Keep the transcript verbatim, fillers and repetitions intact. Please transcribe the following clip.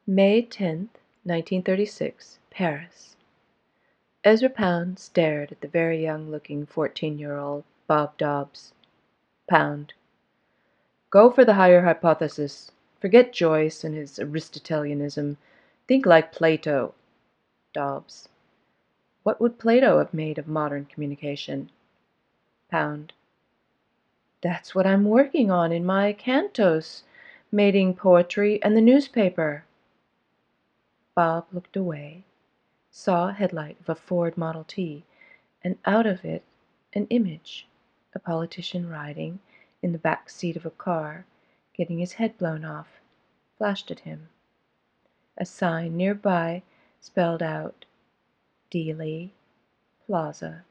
May tenth, nineteen thirty-six, Paris. Ezra Pound stared at the very young-looking fourteen-year-old Bob Dobbs. Pound: Go for the higher hypothesis. Forget Joyce and his Aristotelianism. Think like Plato. Dobbs: What would Plato have made of modern communication? Pound: That's what I'm working on in my Cantos, mating poetry and the newspaper. Bob looked away, saw a headlight of a Ford Model T, and out of it an image, a politician riding in the back seat of a car, getting his head blown off, flashed at him. A sign nearby spelled out Dealey Plaza.